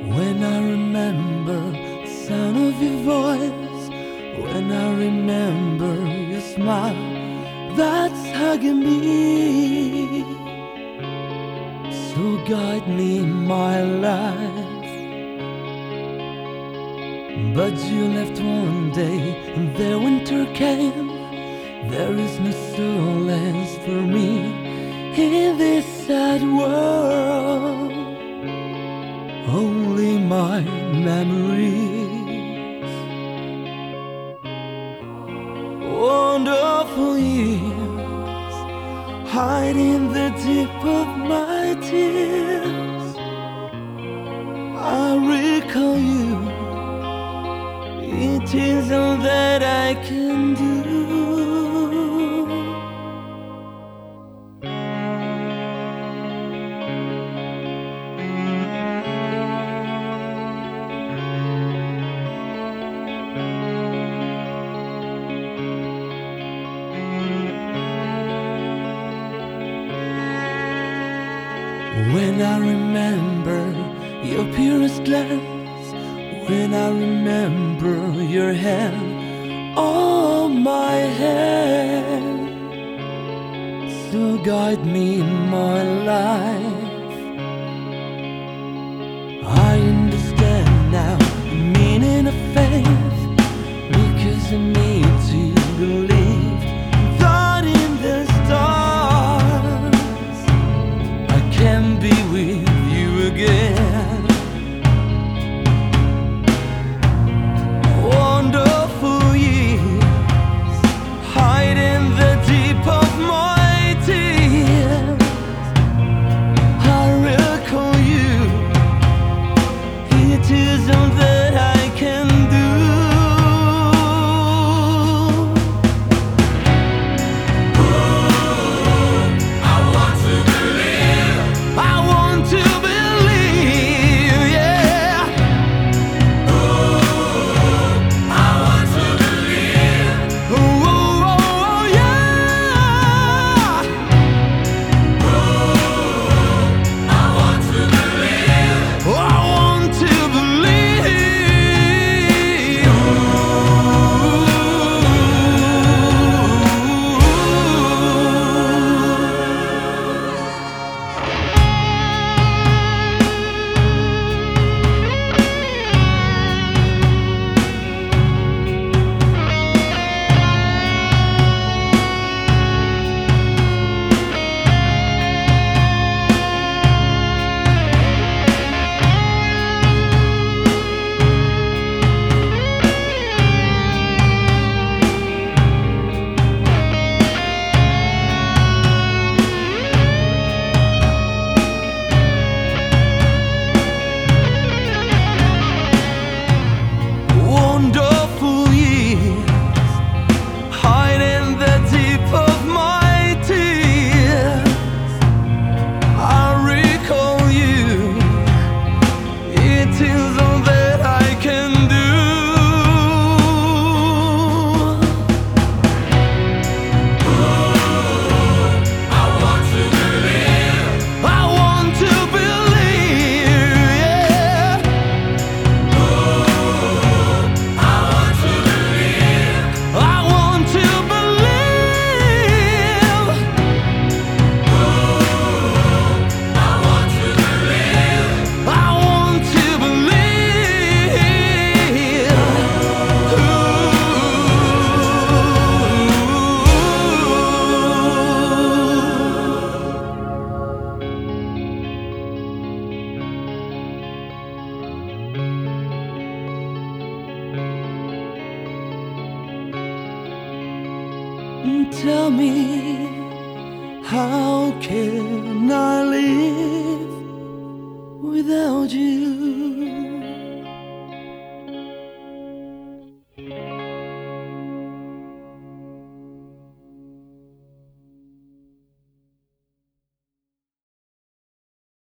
When I remember the sound of your voice, when I remember your smile that's hugging me, so guide me in my life. But you left one day and the winter came. There is no solace for me in this sad world, only my memories. Wonderful years, hiding the deep of my tears. I recall you, it is all that I can do. When I remember your purest glance, when I remember your hand on my hand, so guide me in my life. I understand now the meaning of faith, because I need to believe that in the stars I can be with you again. Wonderful years, hiding the deep of my tears. I recall you, it is all that I can do. Wonderful years, hiding the deep of my tears. I recall you, it is all that I can do. I want to believe, I want to believe, yeah. I want to believe, I want to believe. Tell me, how can I live